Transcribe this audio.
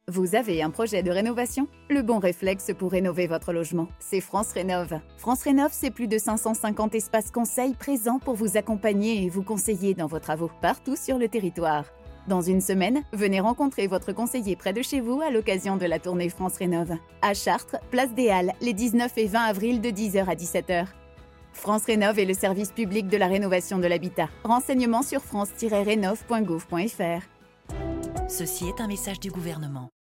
Vous avez un projet de rénovation? Le bon réflexe pour rénover votre logement, c'est France Rénov'. France Rénov', c'est plus de 550 espaces conseils présents pour vous accompagner et vous conseiller dans vos travaux, partout sur le territoire. Dans une semaine, venez rencontrer votre conseiller près de chez vous à l'occasion de la tournée France Rénov'. À Chartres, place des Halles, les 19 et 20 avril de 10h à 17h. France Rénov' est le service public de la rénovation de l'habitat. Renseignements sur france-rénov.gouv.fr. Ceci est un message du gouvernement.